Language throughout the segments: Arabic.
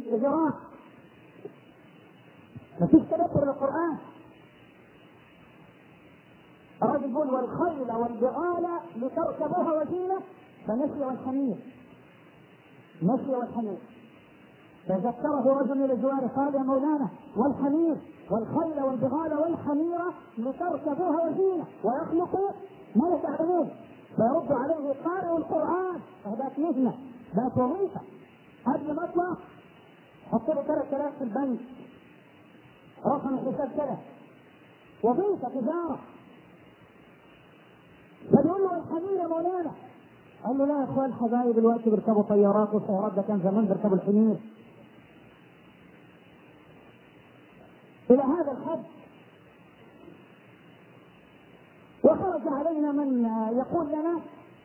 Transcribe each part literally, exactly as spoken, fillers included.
جراح، مفيش تدبر للقرآن. الرجل يقول والخيل والبغال لتركبوها وزينة فنسي والحمير، نسي والحمير. فذكره رجل من الجوار قال يا مولانا والحمير والخيل والبغال والحمير لتركبوها وزينة ويخلق ما لا تعلمون. فيرد عليه قارئ القرآن، فبقت مهنة، بقت وظيفة. قبل ما اطلع حط له ثلاث آلاف في البنك، رقم الحساب كده، وظيفة تجارة. فبيقول له الحمير يا مولانا، قال له لا يا اخوان الحبايب دلوقتي بيركبوا طيارات والطيارات، ده كان زمان بيركبوا الحمير. الى هذا الحد. وخرج علينا من يقول لنا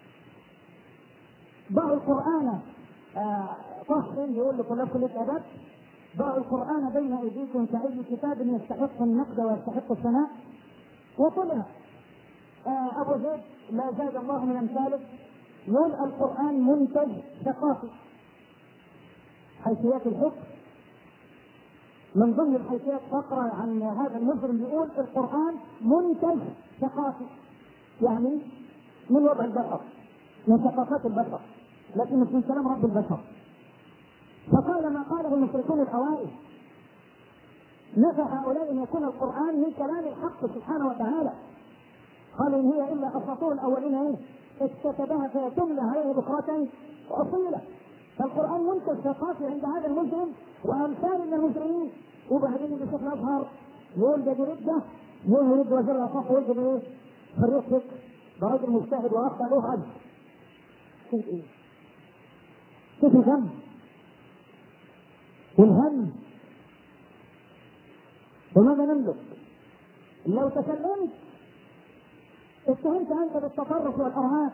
ضعوا القرآن طهر، يقول لطلاب كلية آداب ضعوا القرآن بين أيديكم كأي كتاب يستحق النقد ويستحق الثناء. وطلع أبو زيد لا زاد الله من أمثاله يقول القرآن منتج ثقافي. حيثيات الحكم من ضمن الحيثيات فقرة عن هذا المجرم يقول القرآن منتج ثقافي، يعني من وضع البشر، من ثقافات البشر، لكن مش من كلام رب البشر. فقال ما قاله المشركون الأوائل، نفى هؤلاء ان يكون القرآن من كلام الحق سبحانه وتعالى. قالوا ان هي الا اساطير الاولين ايه اكتتبها فيتملى عليه بكرة واصيلا. فالقرآن منتج ثقافي عند هذا المجرم وامثال من المجرمين. وبعدين يجي شيخ الازهر يقول ده رده، يقول يرد وزير الاوقاف ويجب ايه؟ حريه فكر، ده راجل مجتهد واخطا له اجر. كيف ايه؟ كيف الهم؟ والهم وماذا نملك؟ لو تكلمت اتهمت انت بالتطرف والارهاب.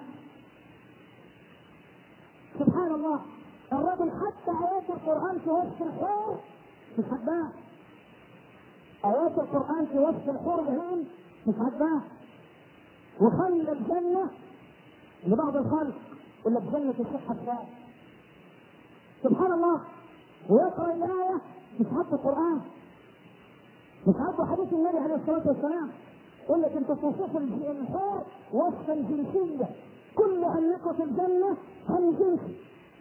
سبحان الله، الرجل حتى ايات القرآن في وصف الحور مش حباه. ايات القرآن في وصف الحور العين مش حباه. وخلى الجنة لبعض الخلق ولا بجنة الشيخ حسان. سبحان الله. ويقرأ الآية مش حب القرآن، مش حب حديث النبي عليه الصلاة والسلام. يقول لك انت توصف الحور وصفا جنسيا، كل أنيقة في الجنة عن جنسي.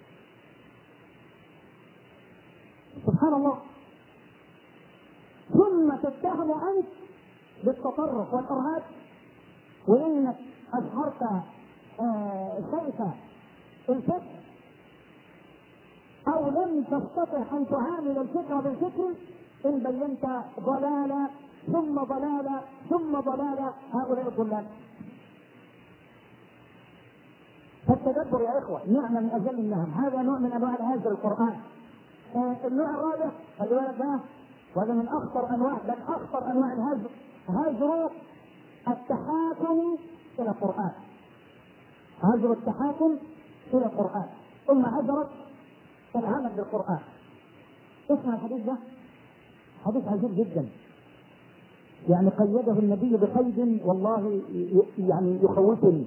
سبحان الله. ثم تتهم أنت بالتطرف والإرهاب، وإنك أظهرت سيف الفكر أو لم تستطع أن تعامل الفكر بالفكر إن بينت ضلالة ثم ضلالة ثم ضلالة هؤلاء الضلال. فالتدبر يا إخوة نعمة من أجل النهم، هذا نوع من أنواع الهجر القرآن. آه النوع الرابع خلي بالك بقى، وهذا من أخطر أنواع بل أخطر أنواع الهجر، هجر التحاكم إلى القرآن. هجر التحاكم إلى القرآن ثم هجرت العمل بالقرآن. اسمع الحديث ده، حديث عجيب جدا، يعني قيده النبي بقيد والله يعني يخوفني.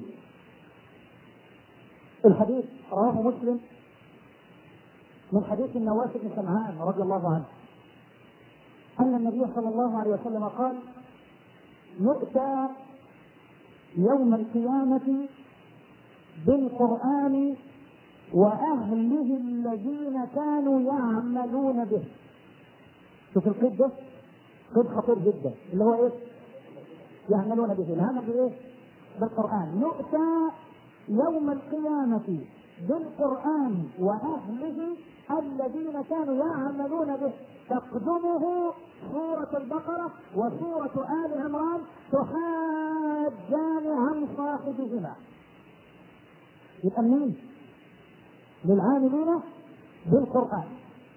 الحديث رواه مسلم من حديث النواس بن سمعان رضي الله عنه أن النبي صلى الله عليه وسلم قال يؤتى يوم القيامة بالقرآن وأهله الذين كانوا يعملون به. شوف القيد ده، قيد خطير جدا، اللي هو ايه؟ يعملون به، العمل بايه؟ بالقرآن. يؤتى يوم القيامة بالقرآن وأهله الذين كانوا يعملون به، تقدمه سورة البقرة وسورة آل عمران تحاجان عن صاحبهما. يبقى منين؟ للعاملين بالقرآن.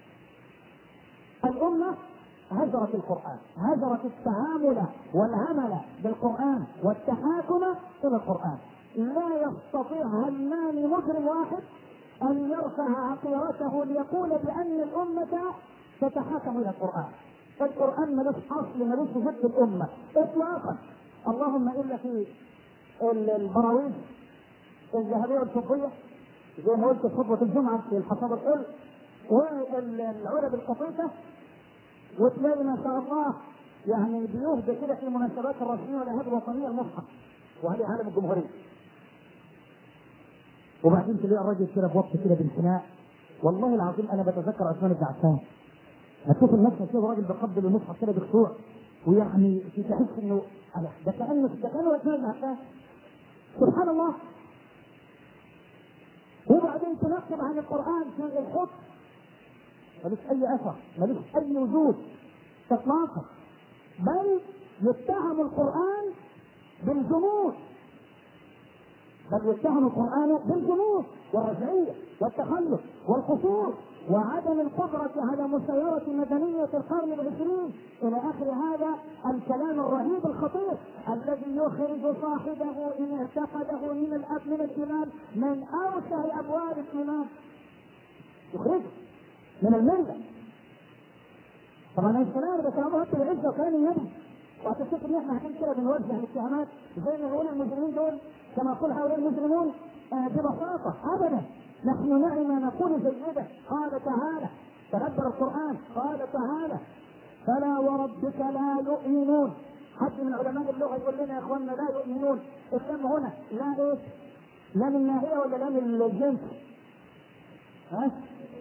الأمة هجرت القرآن، هجرت التعامل والعمل بالقرآن والتحاكم إلى القرآن. لا يستطيع هلمان مجرم واحد أن يرفع عقيرته ليقول بأن الأمة تتحاكم إلى القرآن. القرآن ملوش أصل، ملوش وجود في الأمة إطلاقا، اللهم إلا في البراويز الذهبية والفضية زي ما قلت في خطبة الجمعة في الحصاد الحلو، والعلب القطيفه، وتلاقي ما شاء الله يعني بيهدى كده في المناسبات الرسميه والاعياد الوطنيه المصحف، وهذه عالم الجمهوريه. وبعدين تلاقي الراجل كده بوقت كده بانتماء، والله العظيم انا بتذكر عثمان بن عفان، هتشوف الناس كده راجل بيقبل المصحف كده بخشوع، ويعني تحس انه ده كانه ده كانه عثمان بن عفان، سبحان الله. وبعدين تنقب عن القران في الخط، ملوش اي اثر، ملوش اي وجود اطلاقا، بل يتهم القران بالجمود، بل يتهم القرآن بالجمود والرجعية والتخلف والقصور وعدم القدرة على مسيرة مدنية القرن العشرين إلى آخر هذا الكلام الرهيب الخطير الذي يخرج صاحبه إن اعتقده من الأب من الإيمان من أوسع أبواب الإيمان، يخرجه من الملة. طبعا السلام ده كلامه هات العزة وكان يدي، وهتفتكر ان احنا عشان كده بنوجه الاتهامات زي ما يقول المجرمين دول كما يقول هؤلاء المجرمون آه ببساطه، ابدا، نحن نعم نقول جيدا. قال تعالى، تدبر القران، قال تعالى فلا وربك لا يؤمنون. حد من علماء اللغه يقول لنا يا اخواننا لا يؤمنون، الكلام هنا لا ايه؟ لا من ناهيه ولا لا من الجنس؟ ها؟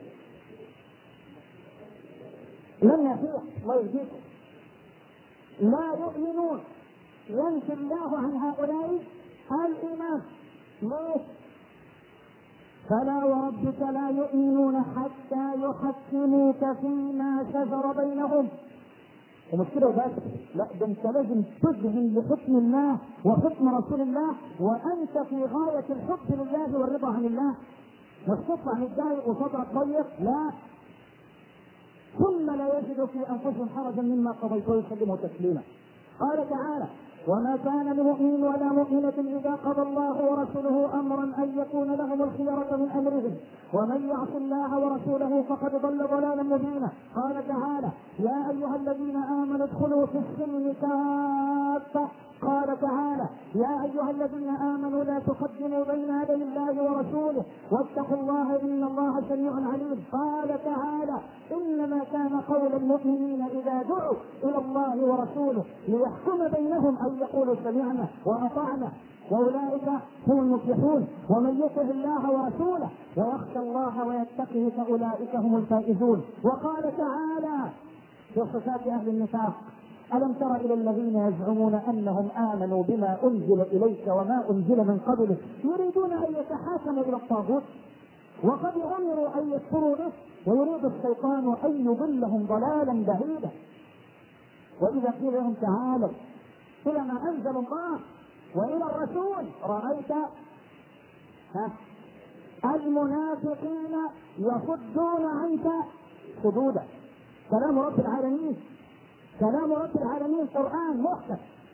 لا من ناهيه، الله يهديكم. لا يؤمنون، ينفي الله عن هؤلاء الايمان. ليه؟ فلا وربك لا يؤمنون حتى يحكموك فيما شجر بينهم. ومش كده بس، لا ده انت لازم تذهن لحكم الله وحكم رسول الله وانت في غايه الحب لله والرضا عن الله، مش تطلع متضايق وصدرك ضيق، لا، ثم لا يجد في انفسهم حرجا مما قضيت ويسلموا تسليما. قال تعالى وما كان لمؤمن ولا مؤمنة إذا قضى الله ورسوله أمرا أن يكون لهم الخيرة من أمرهم ومن يعص الله ورسوله فقد ضل ضلالا مبينا. قال تعالى يا أيها الذين آمنوا ادخلوا في السلم كافة. قال تعالى يا أيها الذين آمنوا لا تقدموا بين يدي الله ورسوله واتقوا الله إن الله سميع عليم. قال تعالى إنما كان قول المؤمنين إذا دعوا إلى الله ورسوله ليحكم بينهم أن يقولوا سمعنا وأطعنا وأولئك هم المفلحون ومن يطع الله ورسوله ويخشى الله ويتقه فأولئك هم الفائزون. وقال تعالى في صفات أهل النفاق ألم تر إلى الذين يزعمون أنهم آمنوا بما أنزل إليك وما أنزل من قبلك يريدون أن يتحاكموا إلى الطاغوت وقد أمروا أن يكفروا به ويريد الشيطان أن يضلهم ضلالا بعيدا. وإذا قيل لهم تعالوا إلى ما أنزل الله وإلى الرسول رأيت المنافقين يصدون عنك صدودا. كلام رب العالمين، كلام رب العالمين قرآن محكم.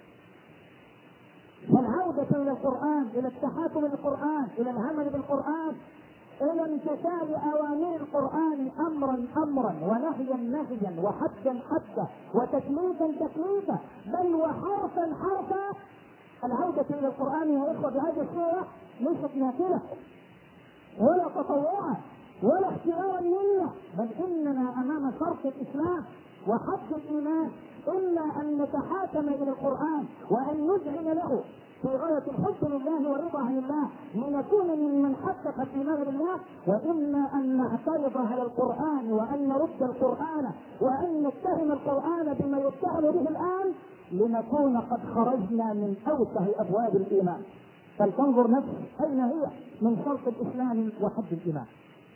فالعودة إلى القرآن، إلى التحاكم للقرآن، إلى العمل بالقرآن، إلى امتثال أوامر القرآن أمرا أمرا ونهيا نهيا وحدا حدا وتكليفا تكليفا بل وحرفا حرفا. العودة إلى القرآن يا إخوة بهذه الصورة ليست نافلة ولا تطوعا ولا اختيارا منا، بل إننا أمام شرط الإسلام وحد الإيمان إلا أن نتحاكم إلى القرآن وأن نذعن له في غاية الحب لله والرضا عن الله لنكون ممن حقق الإيمان بالله، وإما أن نعترض على القرآن وأن نرد القرآن وأن نتهم القرآن بما يتهم به الآن لنكون قد خرجنا من أوسع أبواب الإيمان. فلتنظر نفسك أين هي من شرط الإسلام وحد الإيمان.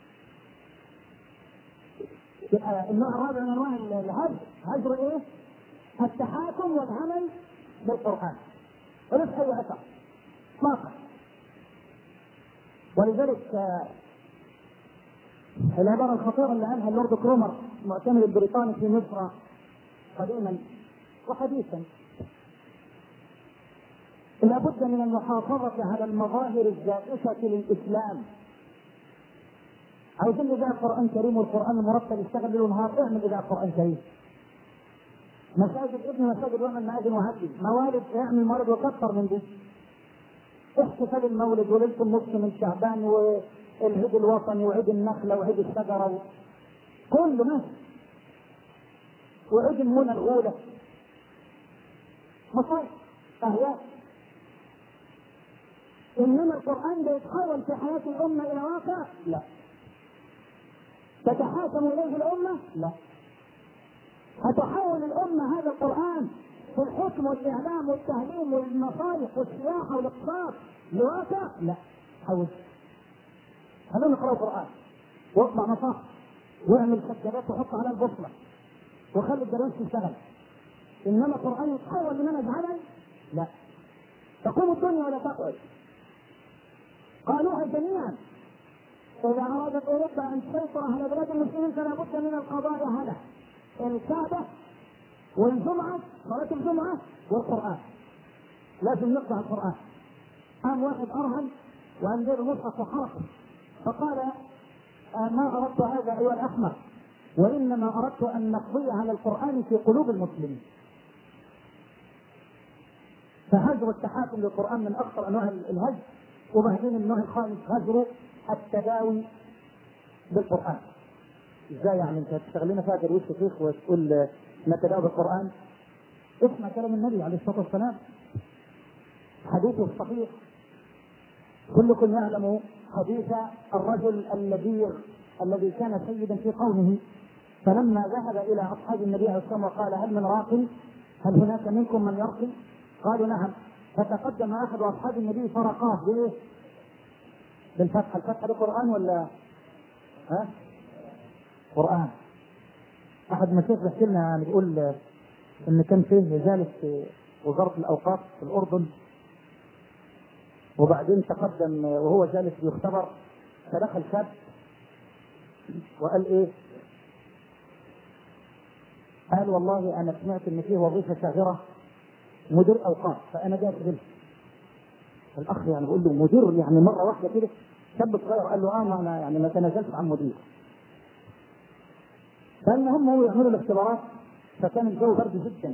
النوع الرابع من انواع الهجر، هجر ايه؟ التحاكم والعمل بالقران وليس اي اثر اطلاقا. ولذلك العباره الخطيره اللي قالها اللورد كرومر المعتمد البريطاني في مصر قديما وحديثا لابد من المحافظه على المظاهر الزائفه للاسلام. عايزين اذاعه قران كريم والقران المرتب يشتغل ليل ونهار، اعمل اذاعه قران كريم. مساجد ابن مساجد واعمل مآذن وهدي، موالد اعمل موالد وكثر من دي. احتفال المولد وليله النصف من شعبان والعيد الوطني وعيد النخله وعيد الشجره كله ماشي، وعيد المنى الأولى مصايب أهواء. إنما القرآن بيتحول في حياة الأمة إلى واقع؟ لا. تتحاكم إليه الأمة؟ لا. هتحول الأمة هذا القرآن في الحكم والإعلام والتعليم والمصالح والسياحة والاقتصاد لواقع؟ لا. حول. خلونا نقرأ القرآن واطلع مصاحف واعمل سجادات وحط على البصمة وخلي الدروس تشتغل. إنما القرآن يتحول لمنهج عمل؟ لا. تقوم الدنيا ولا تقعد. قالوها جميعا. إذا أرادت أوروبا أن تسيطر على بلاد المسلمين فلا بد من القضاء على الكعبة والجمعة، صلاة الجمعة والقرآن. لازم نقطع القرآن. قام واحد أرهن وأن دير المصحف وحرقه فقال آه ما أردت هذا أيها الأحمق، وإنما أردت أن نقضي على القرآن في قلوب المسلمين. فهجر التحاكم للقرآن من أكثر أنواع الهجر. وبعدين النوع الخامس هجر التداوي بالقرآن. ازاي يعني انت تشتغل لنا فاكر وش شيخ وتقول نتداوى بالقرآن؟ اسمع كلام النبي عليه الصلاة والسلام، حديثه الصحيح. كلكم يعلم حديث الرجل النبيغ الذي كان سيدا في قومه، فلما ذهب إلى أصحاب النبي عليه الصلاة والسلام وقال هل من راق؟ هل هناك منكم من يرقي؟ قالوا نعم. فتقدم أحد أصحاب النبي فرقاه بإيه؟ بالفتح. الفتح ده قرآن ولا ها؟ قرآن. أحد مشايخ بيحكي لنا بيقول إن كان فيه جالس في وزارة الأوقاف في الأردن، وبعدين تقدم وهو جالس بيختبر فدخل شاب وقال إيه؟ قال والله أنا سمعت إن فيه وظيفة شاغرة مدير أوقاف، فأنا جاي أقبلها. الأخ يعني بيقول له مدير يعني مرة واحدة كده؟ شاب صغير قال له اه انا يعني ما تنازلت عن مدير. فالمهم هو يعملوا الاختبارات، فكان الجو برد جدا،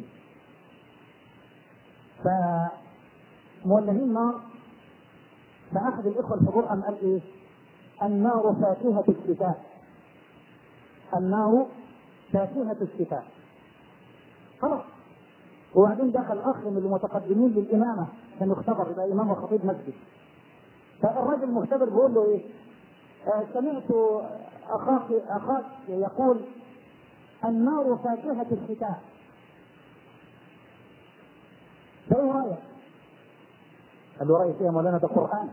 فمولدين نار، فاخذ الاخوه الحضور ام قال ايه؟ النار فاكهه الشتاء، النار فاكهه الشتاء. خلاص. وبعدين دخل اخ من المتقدمين للامامه، كان يختبر يبقى امام وخطيب مسجد. فالرجل المختبر بيقول له ايه؟ آه سمعت اخاك اخاك يقول النار فاكهة الشتاء، فايه رايك؟ قال له رايك ايه يا مولانا؟ ده قرآن.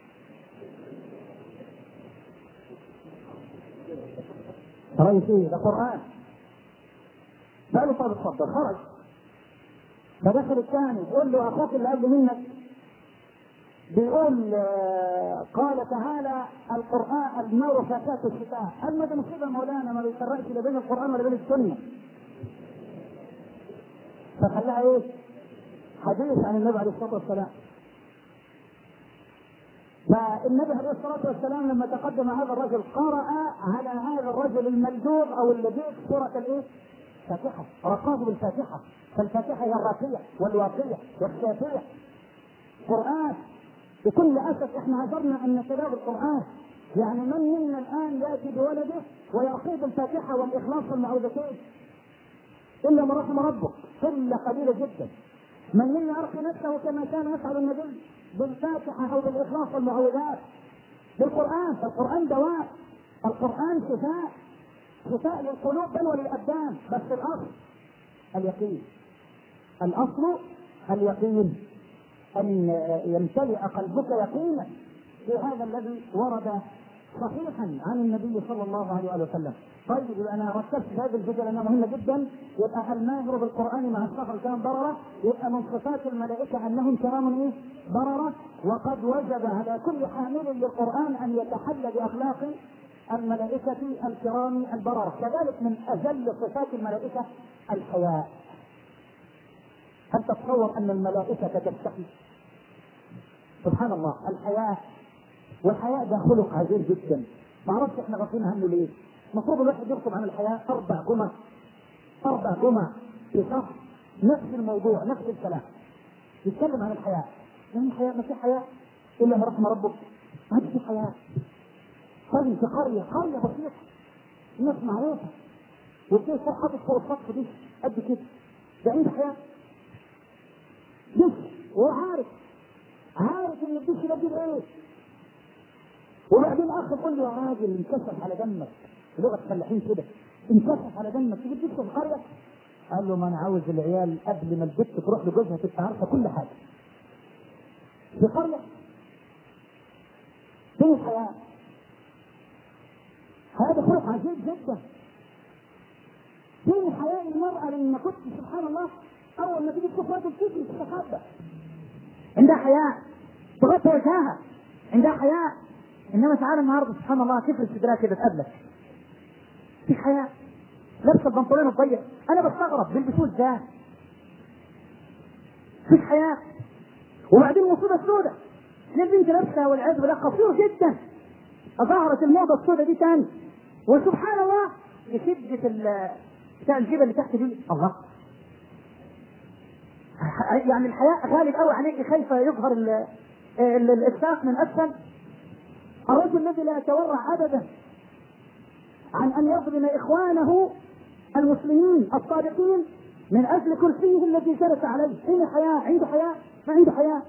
رايك ايه؟ ده قرآن. قال له طب اتفضل. خرج. فدخل الثاني يقول له اخوك اللي قبل منك بيقول آه قال تعالى القرآن النار فاكهة الشتاء. قال ما ده مصيبة مولانا، ما بيفرقش لا بين القرآن ولا بين السنة. فخلاها ايه؟ حديث عن النبي عليه الصلاة والسلام. فالنبي عليه الصلاة والسلام لما تقدم هذا الرجل قرأ على هذا الرجل الملدوغ او الذي سورة الايه؟ فاتحة، رقاه بالفاتحة. فالفاتحة هي الراقية والواقية والشافية. قرآن. بكل اسف احنا هجرنا ان نتداول القرآن. يعني من منا الان ياتي بولده ويرقي بالفاتحة والاخلاص والمعوذتين الا من رحم ربك، قلة قليلة جدا. من منا يرقي نفسه كما كان يفعل النبي بالفاتحة او بالاخلاص والمعوذات. بالقرآن. فالقرآن دواء، القرآن شفاء، شفاء للقلوب بل وللابدان. بس الاصل اليقين، الاصل اليقين، ان يمتلئ قلبك يقينا في هذا الذي ورد صحيحا عن النبي صلى الله عليه وسلم. طيب يبقى انا ركزت في هذه الجزء لانها مهمه جدا. يبقى الماهر بالقران مع السفر كان برره، يبقى من صفات الملائكه انهم كرام ايه؟ برره. وقد وجب على كل حامل للقران ان يتحلى باخلاق الملائكه الكرام البرره. كذلك من اجل صفات الملائكه الحياء. هل تتصور ان الملائكه تستحي؟ سبحان الله. الحياء، والحياء ده خلق عجيب جدا، ما اعرفش احنا غافلين عنه ليه. المفروض الواحد يكتب عن الحياء اربع جمل، اربع جمل في شهر، نفس الموضوع نفس الكلام، يتكلم عن الحياء. يعني الحياء ما في حياء الا من رحم ربك، ما في حياء. طيب في قريه قريه بسيطه الناس معروفه، وتلاقي صار حاطط فوق السطح دي قد كده، ده عنده حياه دش، وهو عارف عارف ان الدش ده بيجيب ايه. وبعدين اخ يقول له يا راجل انكشف على دمك، لغه فلاحين كده، انكشف على دمك تجيب دش في القريه. قال له ما انا عاوز العيال قبل ما البت تروح لجوزها تبقى عارفه كل حاجه. في قريه فين الحياه؟ هذا خلق عجيب جدا. فين حياة المرأة لما كنت سبحان الله أول ما تيجي تشوف راجل تجري تتخبى، عندها حياء تغطي وجهها، عندها حياء. إنما تعالى النهارده سبحان الله تفرد صدرها كده تقابلك، في حياء، لابسة البنطلون الضيق. أنا بستغرب بيلبسوه إزاي؟ في حياء. وبعدين المصيبة السوداء، البنت لابسة والعياذ بالله قصير جدا، ظهرت الموضة السوداء دي تاني، وسبحان الله لشدة بتاع الجبل اللي تحت دي، الله يعني الحياء غالب قوي عليك، خايفة يظهر الإسفاق من أسفل. الرجل الذي لا يتورع أبدا عن أن يظلم إخوانه المسلمين الصادقين من أجل كرسيه الذي جلس عليه. أين حياء؟ عنده حياء؟ ما عنده حياء.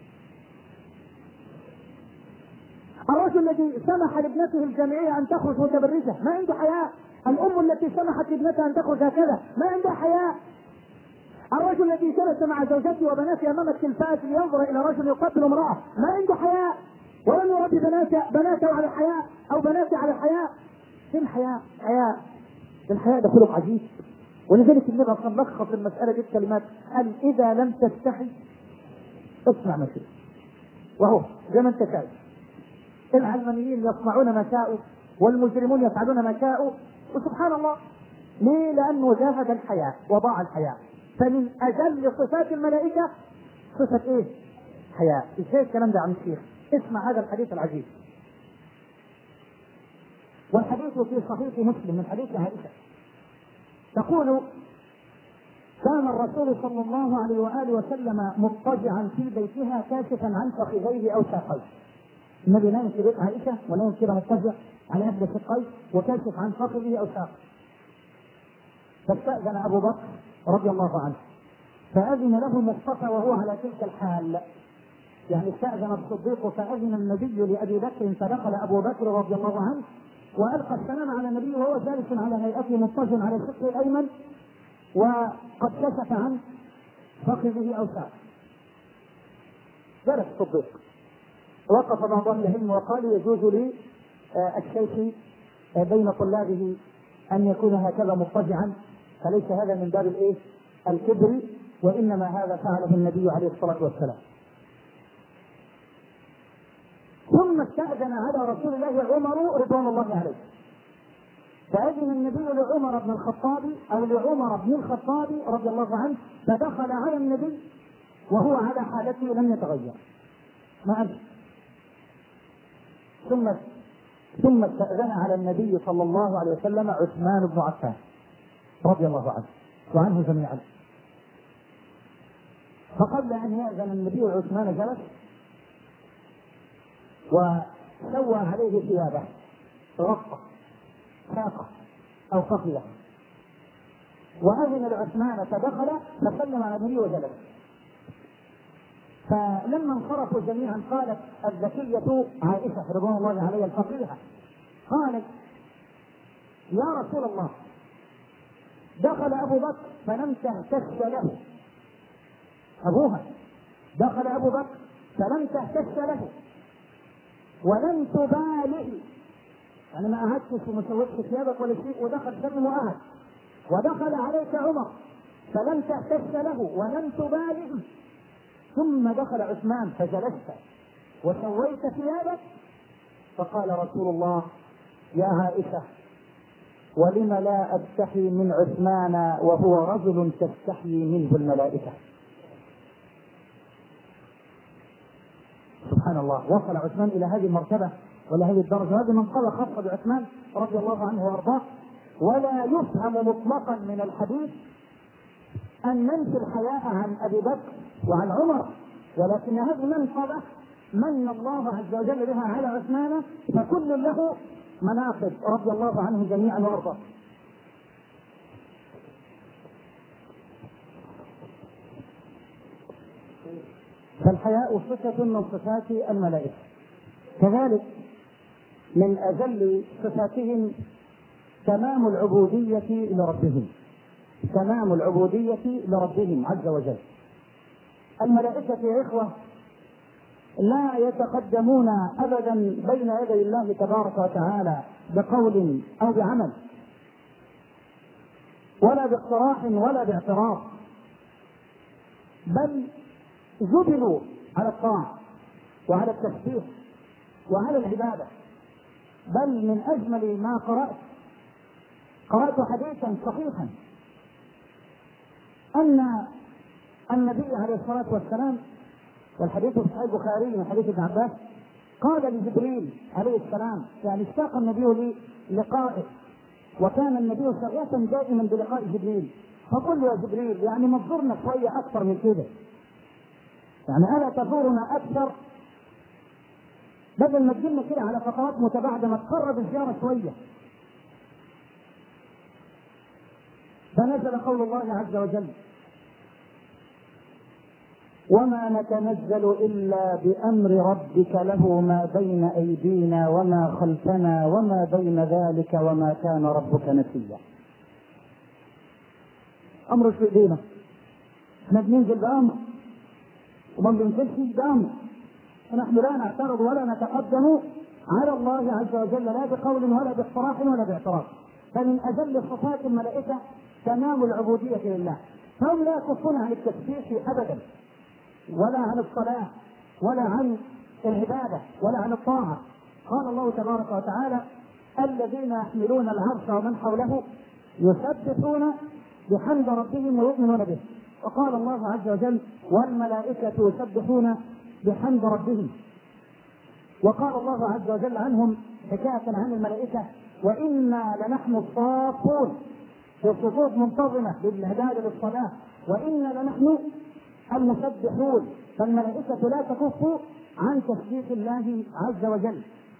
الرجل الذي سمح لابنته الجامعية أن تخرج متبرجة ما عنده حياء. الأم التي سمحت لابنتها أن تخرج هكذا ما عندها حياء. الرجل الذي جلس مع زوجته وبناته أمام التلفاز لينظر إلى رجل يقتل امرأة ما عنده حياء، ولم يربي بناته بناته على الحياء أو بناته على الحياء. فين الحياء؟ حياء. الحياء ده خلق عجيب. ولذلك النبي صلى الله عليه وسلم لخص المسألة دي بكلمات، قال إذا لم تستحي اصنع ما شئت. وهو زي ما أنت شايف العلمانيين يصنعون ما شاءوا والمجرمون يفعلون ما شاءوا، وسبحان الله ليه؟ لأنه جاهد الحياء وضاع الحياء. فمن أجل صفات الملائكة صفة إيه؟ حياء. إزاي الكلام ده عن الشيخ؟ اسمع هذا الحديث العجيب، والحديث في صحيح مسلم من حديث عائشة تقول كان الرسول صلى الله عليه وآله وسلم مضطجعا في بيتها كاشفا عن فخذيه أو ساقيه. النبي نام في بيت عائشة ونام كده مضطجع على إحدى شقيه وكاشف عن فخذه أو ساقيه. فاستأذن أبو بكر رضي الله عنه فأذن له المصطفى وهو على تلك الحال، يعني استأذن الصديق فأذن النبي لأبي بكر فدخل أبو بكر رضي الله عنه وألقى السلام على النبي وهو جالس على هيئته مضطجع على شقه الأيمن وقد كشف عن فخذه أو ساقه. جلس الصديق، وقف بعض أهل العلم وقال يجوز لي الشيخ بين طلابه أن يكون هكذا مضطجعا، فليس هذا من باب الايه؟ الكبر، وانما هذا فعله النبي عليه الصلاه والسلام. ثم استأذن على رسول الله عمر رضوان الله عليه، فأذن النبي لعمر بن الخطاب او لعمر بن الخطاب رضي الله عنه، فدخل على النبي وهو على حالته لم يتغير ما أمس. ثم ثم استأذن على النبي صلى الله عليه وسلم عثمان بن عفان رضي الله عنه وعنه جميعا. فقبل ان يأذن النبي عثمان جلس وسوى عليه ثيابه، غطى ساقه او فخذه، واذن لعثمان فدخل فسلم على النبي وجلس. فلما انصرفوا جميعا قالت الذكية عائشة رضوان الله عليها الفقيهة قالت يا رسول الله دخل أبو بكر فلم تهتش له، أبوها دخل أبو بكر فلم تهتش له ولم تباله، يعني ما قعدتش وما سويتش ثيابك ولا شيء، ودخل سلم وقعد، ودخل عليك عمر فلم تهتش له ولم تباله، ثم دخل عثمان فجلست وسويت ثيابك، فقال رسول الله يا عائشة ولم لا أستحي من عثمان وهو رجل تستحي منه الملائكة. سبحان الله، وصل عثمان إلى هذه المرتبة ولا هذه الدرجة، هذه منقبة خاصة بعثمان رضي الله عنه وارضاه. ولا يفهم مطلقا من الحديث أن ننفي الحياء عن أبي بكر وعن عمر، ولكن هذه منقبة من الله عز وجل بها على عثمان، فكل له مناقب رضي الله عنهم جميعا وارضاه. فالحياء صفة من صفات الملائكة، كذلك من أجل صفاتهم تمام العبودية لربهم، تمام العبودية لربهم عز وجل. الملائكة يا إخوة لا يتقدمون أبدا بين يدي الله تبارك وتعالى بقول أو بعمل ولا باقتراح ولا باعتراض، بل جبلوا على الطاعة وعلى التسبيح وعلى العبادة. بل من أجمل ما قرأت قرأت حديثا صحيحا أن النبي عليه الصلاة والسلام، والحديث في صحيح البخاري من حديث ابن عباس، قال لجبريل عليه السلام، يعني اشتاق النبي للقائه وكان النبي شغوفا دائما بلقاء جبريل، فقل له يا جبريل يعني مزورنا شويه اكثر من كده، يعني الا تزورنا اكثر بدل ما تجينا كده على فترات متباعده، ما تقرب الزياره شويه. فنزل قول الله عز وجل: وما نتنزل إلا بأمر ربك له ما بين أيدينا وما خلفنا وما بين ذلك وما كان ربك نسيا. أمر في ايدينا، احنا بننزل بأمر وما بننزلش بأمر، ونحن لا نعترض ولا نتقدم على الله عز وجل لا بقول ولا باقتراح ولا باعتراض. فمن أجل صفات الملائكة تمام العبودية لله، فهم لا يكفون عن التسبيح أبدا ولا عن الصلاة ولا عن العبادة ولا عن الطاعة. قال الله تبارك وتعالى: الذين يحملون العرش ومن حوله يسبحون بحمد ربهم ويؤمنون به. وقال الله عز وجل: والملائكة يسبحون بحمد ربهم. وقال الله عز وجل عنهم حكاية عن الملائكة: وإنا لنحن الصافون، في صفوف منتظمة للعبادة للصلاة، وإنا لنحن المسبحون. فالملائكة لا تكف عن تسبيح الله عز وجل.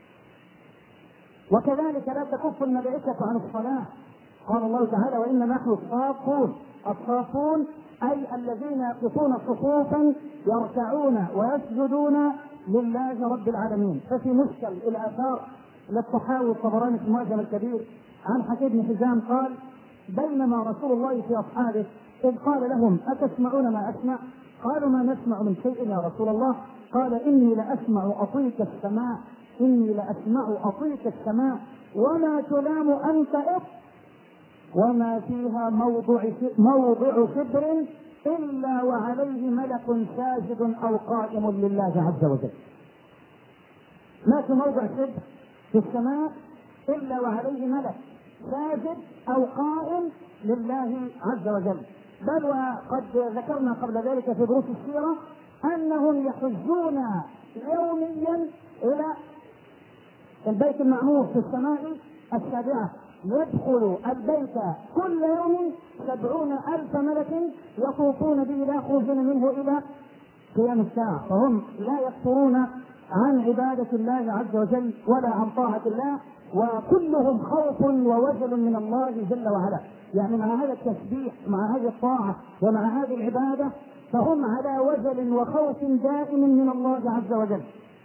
وكذلك لا تكف الملائكة عن الصلاة. قال الله تعالى: وإنا نحن الصافون. الصافون أي الذين يقفون صفوفا يركعون ويسجدون لله رب العالمين. ففي مشكل الآثار للطحاوي الطبراني في المعجم الكبير عن حكيم بن حزام قال: بينما رسول الله في أصحابه إذ قال لهم: أتسمعون ما أسمع؟ قالوا: ما نسمع من شيء يا رسول الله. قال: إني لأسمع أطيك السماء، إني لأسمع أطيك السماء وما تلام أنت إف وما فيها موضع موضع شبر إلا وعليه ملك ساجد أو قائم لله عز وجل. ما في موضع شبر في السماء إلا وعليه ملك ساجد أو قائم لله عز وجل. بل وقد ذكرنا قبل ذلك في دروس السيرة أنهم يحجون يوميا إلى البيت المعمور في السماء السابعة، يدخل البيت كل يوم سبعون ألف ملك يطوفون به لا يخرجون منه إلى قيام الساعة. فهم لا يفترون عن عبادة الله عز وجل ولا عن طاعة الله، وكلهم خوف ووجل من الله جل وعلا. يعني مع هذا التسبيح مع هذه الطاعة ومع هذه العبادة فهم على وجل وخوف دائم من الله عز وجل.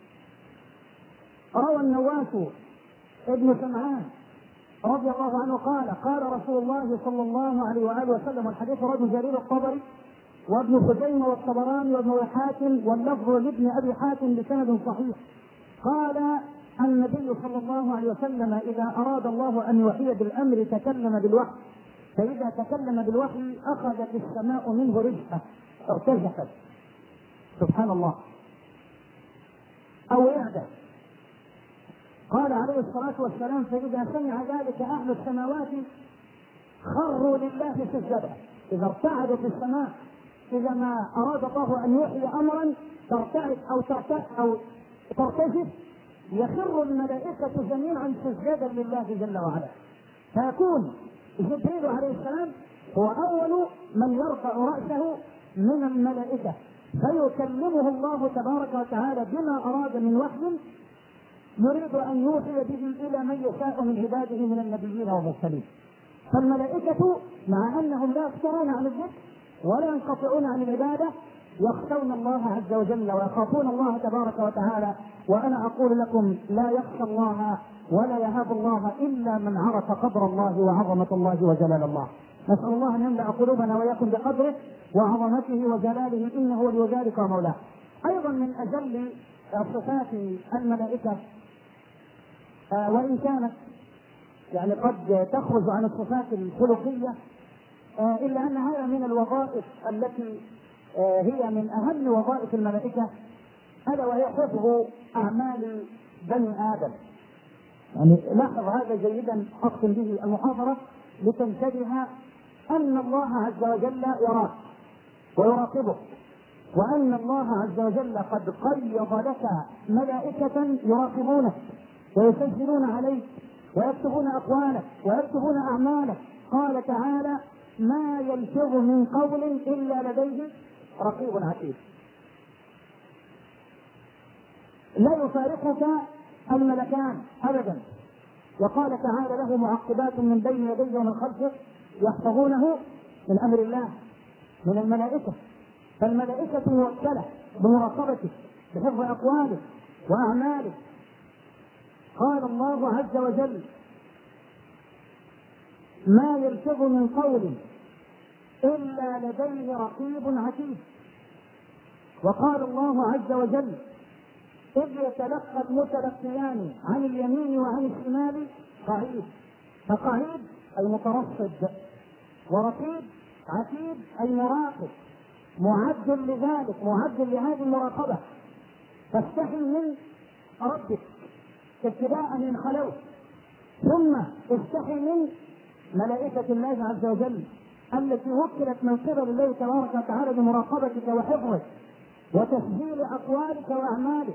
روى النواس ابن سمعان رضي الله عنه قال: قال رسول الله صلى الله عليه وآله وسلم، والحديث رواه جرير الطبري وابن خزيمة والطبراني وابن أبي حاتم واللفظ لابن أبي حاتم بسند صحيح. قال النبي صلى الله عليه وسلم: إذا أراد الله أن يوحي بالأمر تكلم بالوحي، فإذا تكلم بالوحي أخذت السماء منه رزقه ارتجفت. سبحان الله. أو إعدى. قال عليه الصلاة والسلام: فإذا سمع ذلك أهل السماوات خروا لله سجدا. إذا ارتعدوا في السماء، إذا ما أراد الله أن يوحي أمرا ترتعد أو ترتعد أو ترتجف، يخر الملائكة جميعا سجدا لله جل وعلا. فيكون جبريل عليه السلام هو أول من يرفع رأسه من الملائكة، فيكلمه الله تبارك وتعالى بما أراد من وحي، يريد أن يوحي به إلى من يشاء من عباده من النبيين والمرسلين. فالملائكة مع أنهم لا يفترون عن الذكر ولا ينقطعون عن العبادة يخشون الله عز وجل ويخافون الله تبارك وتعالى. وأنا أقول لكم لا يخشى الله ولا يهاب الله إلا من عرف قدر الله وعظمة الله وجلال الله. نسأل الله أن يملأ قلوبنا وإياكم بقدره وعظمته وجلاله إنه ولي ذلك ومولاه. أيضا من أجل صفات الملائكة آه وإن كانت يعني قد تخرج عن الصفات الخلقية آه إلا أن هذا من الوظائف التي آه هي من أهم وظائف الملائكة، ألا وهي حفظ أعمال بني آدم. يعني لاحظ هذا جيدا، أختم به المحاضرة لتنتبه أن الله عز وجل يراك ويراقبك، وأن الله عز وجل قد قيض لك ملائكة يراقبونك ويسجلون عليك ويكتبون أقوالك ويكتبون أعمالك. قال تعالى: ما يلفظ من قول إلا لديه رقيب عتيد. لا يفارقك الملكان أبدا. وقال تعالى: له معقبات من بين يديه ومن خلفه يحفظونه من أمر الله، من الملائكة. فالملائكة موكلة بمراقبتك بحفظ أقوالك وأعمالك. قال الله عز وجل: ما يلفظ من قول إلا لديه رقيب عتيد. وقال الله عز وجل: إذ يتلقى المتلقيان عن اليمين وعن الشمال قعيد. فقعيد أي مترصد، ورقيب عتيد أي مراقب معد لذلك، معد لهذه المراقبة. فاستحي من ربك ابتداء من خلوت، ثم استحي من ملائكة الله عز وجل التي وكلت من قبل الله تبارك وتعالى بمراقبتك وحفظك وتسجيل أقوالك وأعمالك.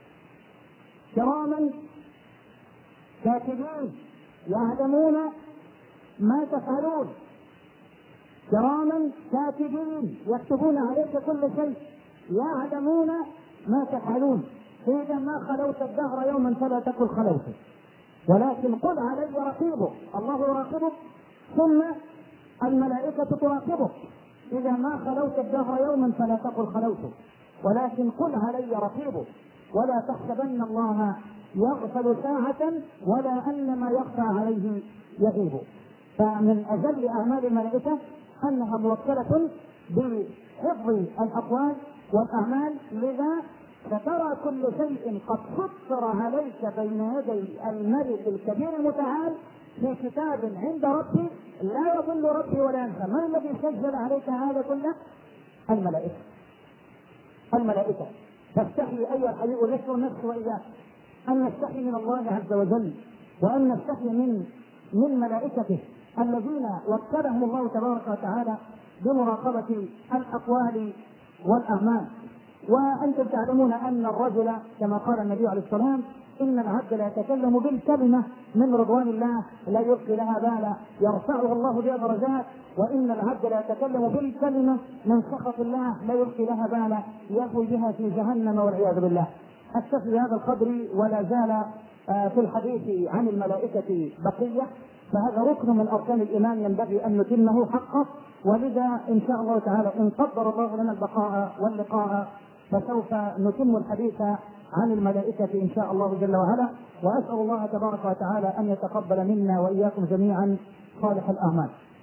كراما كاتبين يعلمون ما تفعلون، كراما كاتبين يكتبون عليك كل شيء، يعلمون ما تفعلون. فإذا ما خلوت الدهر يوما فلا تقل خلوت، ولكن قل علي رقيبك. الله يراقبك، ثم الملائكة تراقبك. إذا ما خلوت الدهر يوما فلا تقل خلوت، ولكن قل علي رقيبك. ولا تحسبن الله يغفل ساعة ولا أن ما يخفى عليه يغيب. فمن أجل أعمال الملائكة أنها موكلة بحفظ الأقوال والأعمال، لذا فترى كل شيء قد سطر عليك بين يدي الملك الكبير المتعال في كتاب عند ربي لا يضل ربي ولا ينسى. من الذي سجل عليك هذا كله؟ الملائكة. الملائكة. فاستحي أيها الحبيب نشر النفس وإياك أن نستحي من الله عز وجل، وأن نستحي من من ملائكته الذين وكلهم الله تبارك وتعالى بمراقبة الأقوال والأعمال. وأنتم تعلمون أن الرجل كما قال النبي عليه السلام: إن العبد لا يتكلم بالكلمة من رضوان الله لا يلقي لها بالا يرفعه الله بها درجات، وإن العبد لا يتكلم بالكلمة من سخط الله لا يلقي لها بالا يهوي بها في جهنم والعياذ بالله. أكتفي بهذا القدر، ولا زال في الحديث عن الملائكة بقية، فهذا ركن من أركان الإيمان ينبغي أن نتمه حقه. ولذا إن شاء الله تعالى إن قدر الله لنا البقاء واللقاء فسوف نتم الحديث عن الملائكة إن شاء الله جل وعلا. وأسأل الله تبارك وتعالى أن يتقبل منا وإياكم جميعا صالح الأعمال.